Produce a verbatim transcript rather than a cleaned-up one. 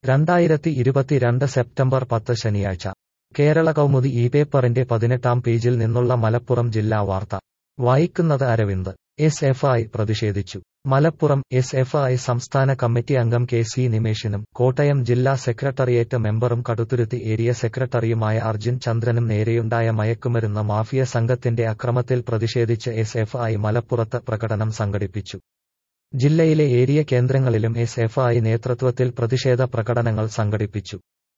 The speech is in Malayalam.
രണ്ടായിരത്തി ഇരുപത്തിരണ്ട് സെപ്റ്റംബർ പത്ത് ശനിയാഴ്ച കേരള കൗമുദി ഈ പേപ്പറിന്റെ പതിനെട്ടാം പേജിൽ നിന്നുള്ള മലപ്പുറം ജില്ലാ വാർത്ത വായിക്കുന്നത് അരവിന്ദ്. എസ് എഫ് ഐ പ്രതിഷേധിച്ചു. മലപ്പുറം. എസ് എഫ് ഐ സംസ്ഥാന കമ്മിറ്റി അംഗം കെ സി നിമേഷിനും കോട്ടയം ജില്ലാ സെക്രട്ടറിയേറ്റ് മെമ്പറും കടുത്തുരുത്തി ഏരിയ സെക്രട്ടറിയുമായ അർജുൻ ചന്ദ്രനും നേരെയുണ്ടായ മയക്കുമരുന്ന് മാഫിയ സംഘത്തിന്റെ അക്രമത്തിൽ പ്രതിഷേധിച്ച് എസ് എഫ് ഐ മലപ്പുറത്ത് പ്രകടനം സംഘടിപ്പിച്ചു. ജില്ലയിലെ ഏരിയ കേന്ദ്രങ്ങളിലും എസ് എഫ് ഐ നേതൃത്വത്തിൽ പ്രതിഷേധ പ്രകടനങ്ങൾ സംഘടിപ്പിച്ചു.